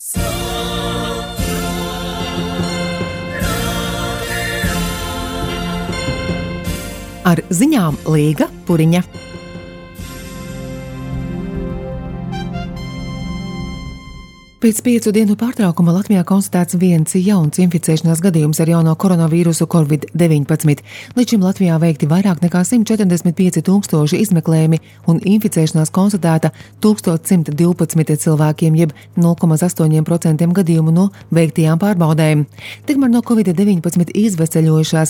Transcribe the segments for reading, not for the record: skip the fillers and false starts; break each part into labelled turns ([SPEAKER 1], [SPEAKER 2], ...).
[SPEAKER 1] Ar ziņām Līga Puriņa. Pēc 5 dienu pārtraukuma Latvijā konstatēts viens jauns inficēšanās gadījums ar jauno koronavīrusu Covid-19. Līdz šim Latvijā veikti vairāk nekā 145 000 izmeklējumi un inficēšanās konstatēta 1112 cilvēkiem, jeb 0,8% gadījumu no veiktajām pārbaudēm. Tikmēr no Covid-19 izveseļojušās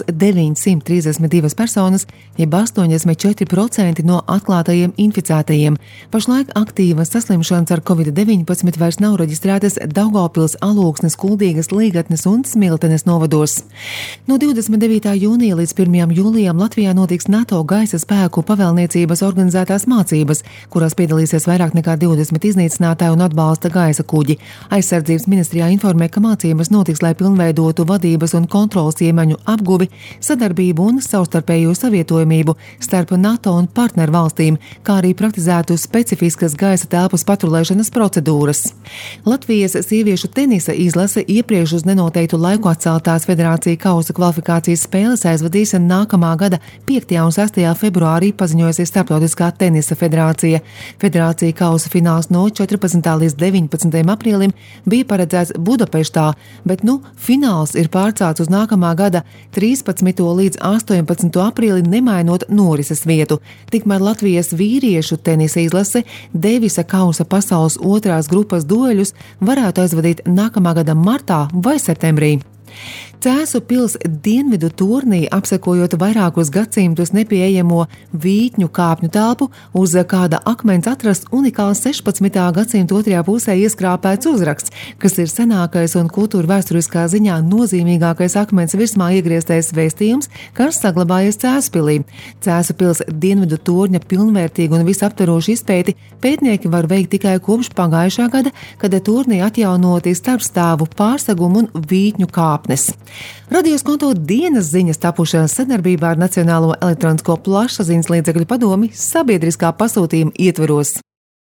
[SPEAKER 1] 932 personas, jeb 84% no atklātajiem inficētajiem. Pašlaik aktīvas saslimšanas ar Covid-19 vairs nav reģistrētas Daugavpils, Alūksnes, Kuldīgas, Līgatnes un Smiltenes novados. No 29. jūnija līdz 1. jūlijam Latvijā notiks NATO gaisa spēku pavēlniecības organizētās mācības, kurās piedalīsies vairāk nekā 20 iznīcinātāju un atbalsta gaisa kuģi. Aizsardzības ministrijā informē, ka mācības notiks, lai pilnveidotu vadības un kontrolas iemaņu apguvi, sadarbību un savstarpējo savietojamību starp NATO un partneru valstīm, kā arī praktizētu specifiskas gaisa telpas patrulēšanas procedūras. Latvijas sieviešu tenisa izlase iepriekš uz nenoteiktu laiku atceltās Federācija kausa kvalifikācijas spēles aizvadīs nākamā gada 5. un 6. februārī, paziņojusi Starptautiskā tenisa federācija. Federācija kausa fināls no 14. līdz 19. aprīlim bija paredzēts Budapeštā, bet fināls ir pārcelts uz nākamā gada 13. līdz 18. aprīli, nemainot norises vietu. Tikmēr Latvijas vīriešu tenisa izlase Deivisa kausa pasaules otrās grupas dueļus varētu aizvadīt nākamā gada martā vai septembrī. Cēsu pils dienvidu turnī, apsekojot vairākus gadsimtus nepieejamo vītņu kāpņu telpu, uz kāda akmens atrasts unikāls 16. gadsimta otrajā pusē ieskrāpēts uzraksts, kas ir senākais un kultūra vēsturiskā ziņā nozīmīgākais akmens virsmā iegrieztais vēstījums, kas saglabājies Cēspilī. Cēsu pils dienvidu turņa pilnvērtīgu un visaptverošu izpēti pētnieki var veikt tikai kopš pagājušā gada, kad turnī atjaunoti starpstāvu pārsegumu un vītņu kāpnes. Radio Skonto dienas ziņas tapušās sadarbībā ar Nacionālo elektronisko plašsaziņas līdzekļu padomi sabiedriskā pasūtījuma ietveros.